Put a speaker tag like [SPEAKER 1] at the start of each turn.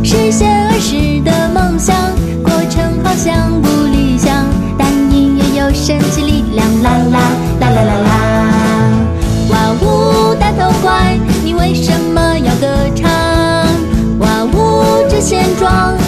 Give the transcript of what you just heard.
[SPEAKER 1] 实现儿时的梦想，过程好像不理想，但音乐有神奇力量，啦啦啦啦啦啦！哇呜，大头怪，你为什么要歌唱？哇呜，这现状